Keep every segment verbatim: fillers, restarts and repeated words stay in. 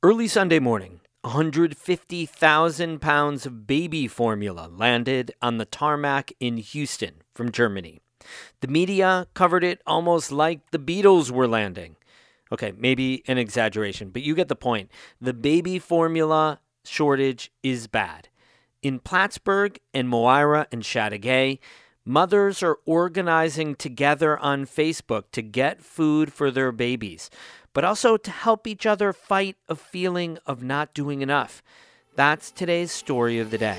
Early Sunday morning, one hundred fifty thousand pounds of baby formula landed on the tarmac in Houston from Germany. The media covered it almost like the Beatles were landing. Okay, maybe an exaggeration, but you get the point. The baby formula shortage is bad. In Plattsburgh and Moira and Chateaugay, mothers are organizing together on Facebook to get food for their babies, but also to help each other fight a feeling of not doing enough. That's today's story of the day.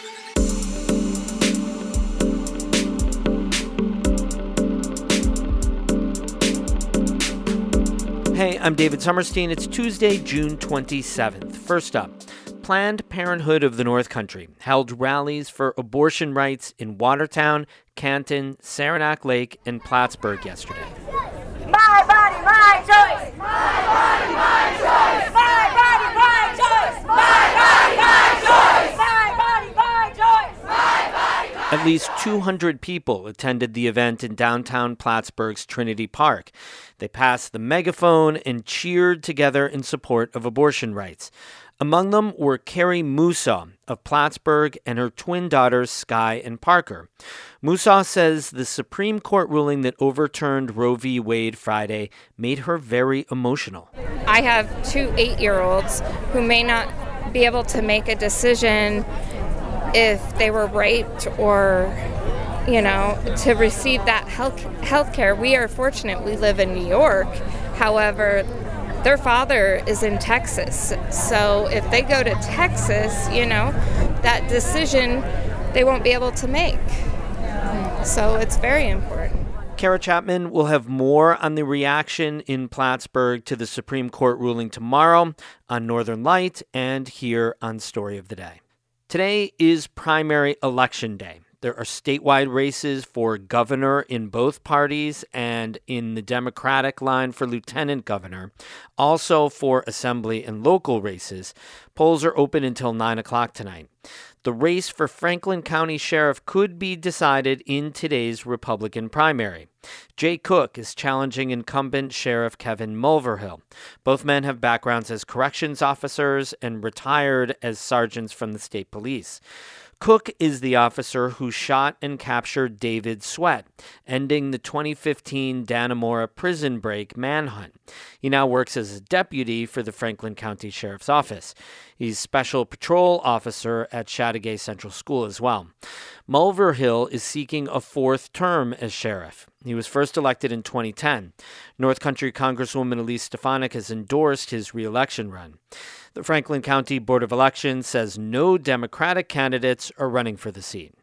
Hey, I'm David Sommerstein. It's Tuesday, June twenty-seventh. First up, Planned Parenthood of the North Country held rallies for abortion rights in Watertown, Canton, Saranac Lake, and Plattsburgh yesterday. My body, my choice! My body, my choice! My body, my choice! My body, my choice! My body, my choice! My body, my choice! At least two hundred people attended the event in downtown Plattsburgh's Trinity Park. They passed the megaphone and cheered together in support of abortion rights. Among them were Carrie Musa of Plattsburgh and her twin daughters, Sky and Parker. Musa says the Supreme Court ruling that overturned Roe v. Wade Friday made her very emotional. I have two eight-year-olds who may not be able to make a decision if they were raped or, you know, to receive that health health care. We are fortunate we live in New York. However, their father is in Texas. So if they go to Texas, you know, that decision they won't be able to make. So it's very important. Kara Chapman will have more on the reaction in Plattsburgh to the Supreme Court ruling tomorrow on Northern Light and here on Story of the Day. Today is primary election day. There are statewide races for governor in both parties and in the Democratic line for lieutenant governor. Also for assembly and local races. Polls are open until nine o'clock tonight. The race for Franklin County Sheriff could be decided in today's Republican primary. Jay Cook is challenging incumbent Sheriff Kevin Mulverhill. Both men have backgrounds as corrections officers and retired as sergeants from the state police. Cook is the officer who shot and captured David Sweat, ending the twenty fifteen Dannemora prison break manhunt. He now works as a deputy for the Franklin County Sheriff's Office. He's special patrol officer at Chateaugay Central School as well. Mulverhill is seeking a fourth term as sheriff. He was first elected in twenty ten. North Country Congresswoman Elise Stefanik has endorsed his re-election run. The Franklin County Board of Elections says no Democratic candidates are running for the seat.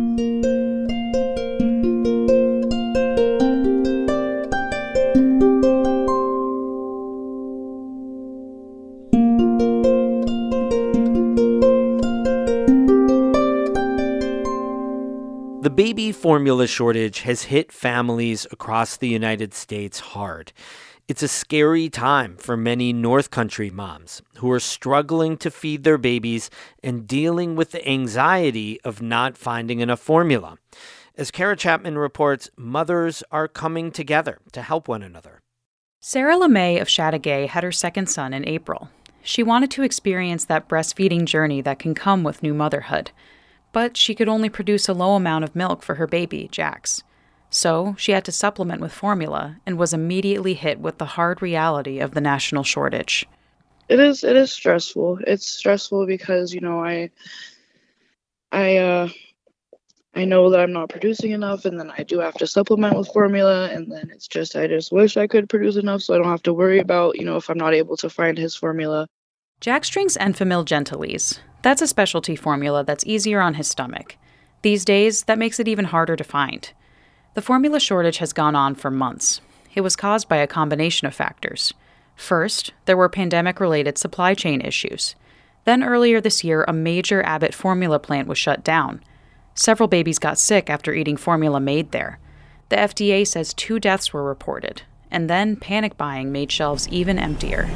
The baby formula shortage has hit families across the United States hard. It's a scary time for many North Country moms who are struggling to feed their babies and dealing with the anxiety of not finding enough formula. As Kara Chapman reports, mothers are coming together to help one another. Sarah LeMay of Chateaugay had her second son in April. She wanted to experience that breastfeeding journey that can come with new motherhood. But she could only produce a low amount of milk for her baby, Jax. So she had to supplement with formula and was immediately hit with the hard reality of the national shortage. It is it is stressful. It's stressful because, you know, I I uh I know that I'm not producing enough, and then I do have to supplement with formula, and then it's just I just wish I could produce enough so I don't have to worry about, you know, if I'm not able to find his formula. Jax drinks Enfamil Gentilise. That's a specialty formula that's easier on his stomach. These days, that makes it even harder to find. The formula shortage has gone on for months. It was caused by a combination of factors. First, there were pandemic-related supply chain issues. Then earlier this year, a major Abbott formula plant was shut down. Several babies got sick after eating formula made there. The F D A says two deaths were reported, and then panic buying made shelves even emptier.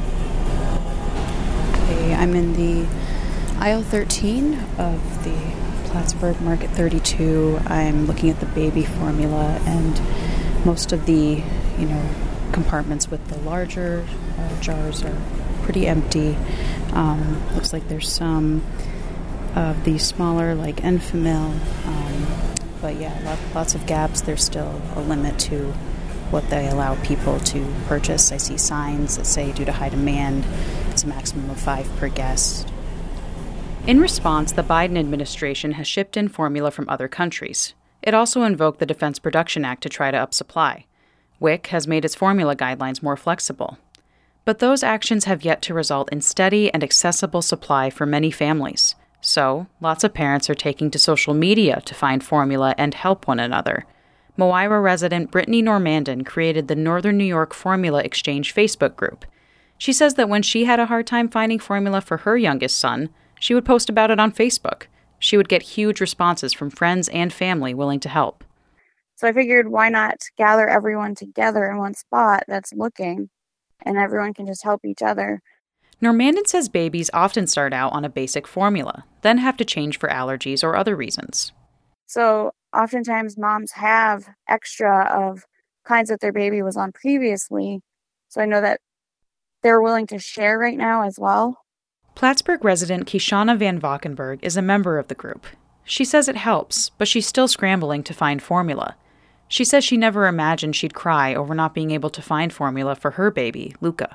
Okay, I'm in the aisle thirteen of the Plattsburgh Market thirty-two. I'm looking at the baby formula, and most of the, you know, compartments with the larger uh, jars are pretty empty. Um, looks like there's some of the smaller, like Enfamil. Um, but yeah, lot, lots of gaps. There's still a limit to what they allow people to purchase. I see signs that say due to high demand, it's a maximum of five per guest. In response, the Biden administration has shipped in formula from other countries. It also invoked the Defense Production Act to try to up supply. W I C has made its formula guidelines more flexible. But those actions have yet to result in steady and accessible supply for many families. So, lots of parents are taking to social media to find formula and help one another. Moira resident Brittany Normandin created the Northern New York Formula Exchange Facebook group. She says that when she had a hard time finding formula for her youngest son, she would post about it on Facebook. She would get huge responses from friends and family willing to help. So I figured, why not gather everyone together in one spot that's looking, and everyone can just help each other. Normandin says babies often start out on a basic formula, then have to change for allergies or other reasons. So oftentimes moms have extra of kinds that their baby was on previously. So I know that they're willing to share right now as well. Plattsburgh resident Kishana Van Valkenburg is a member of the group. She says it helps, but she's still scrambling to find formula. She says she never imagined she'd cry over not being able to find formula for her baby, Luca.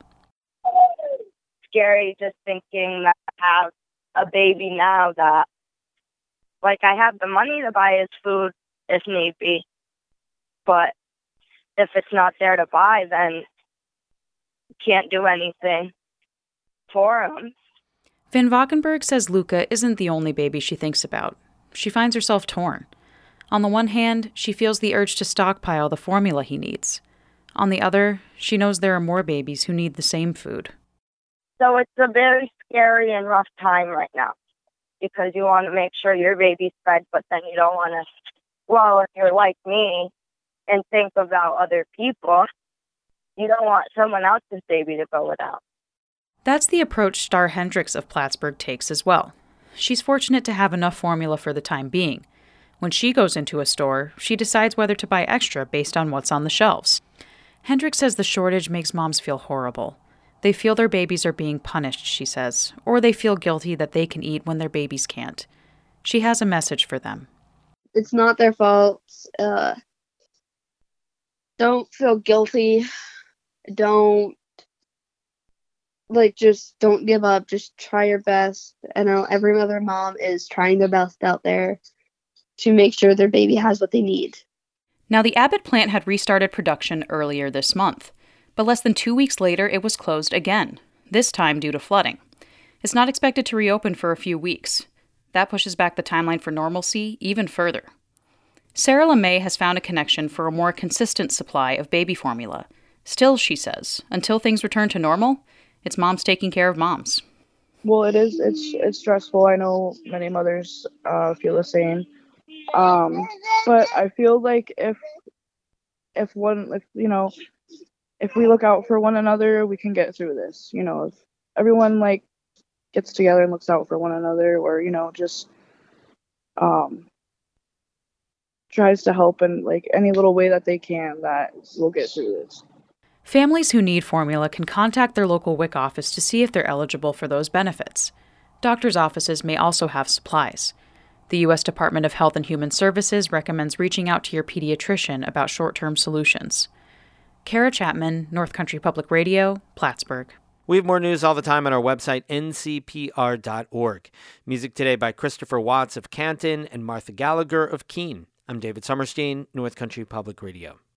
Scary just thinking that I have a baby now that, like, I have the money to buy his food if need be, but if it's not there to buy, then can't do anything for him. Van Valkenburg says Luca isn't the only baby she thinks about. She finds herself torn. On the one hand, she feels the urge to stockpile the formula he needs. On the other, she knows there are more babies who need the same food. So it's a very scary and rough time right now because you want to make sure your baby's fed, but then you don't want to, well, if you're like me and think about other people, you don't want someone else's baby to go without. That's the approach Star Hendricks of Plattsburgh takes as well. She's fortunate to have enough formula for the time being. When she goes into a store, she decides whether to buy extra based on what's on the shelves. Hendricks says the shortage makes moms feel horrible. They feel their babies are being punished, she says, or they feel guilty that they can eat when their babies can't. She has a message for them. It's not their fault. Uh, don't feel guilty. Don't, like, just don't give up. Just try your best. I know every mother and mom is trying their best out there to make sure their baby has what they need. Now, the Abbott plant had restarted production earlier this month, but less than two weeks later, it was closed again, this time due to flooding. It's not expected to reopen for a few weeks. That pushes back the timeline for normalcy even further. Sarah LeMay has found a connection for a more consistent supply of baby formula. Still, she says, until things return to normal, it's moms taking care of moms. Well, it is. It's it's stressful. I know many mothers uh, feel the same. Um, but I feel like if if one, if you know, if we look out for one another, we can get through this. You know, if everyone like gets together and looks out for one another, or you know, just um tries to help in like any little way that they can, that we'll get through this. Families who need formula can contact their local W I C office to see if they're eligible for those benefits. Doctors' offices may also have supplies. The U S Department of Health and Human Services recommends reaching out to your pediatrician about short-term solutions. Kara Chapman, North Country Public Radio, Plattsburgh. We have more news all the time on our website, N C P R dot org. Music today by Christopher Watts of Canton and Martha Gallagher of Keene. I'm David Summerstein, North Country Public Radio.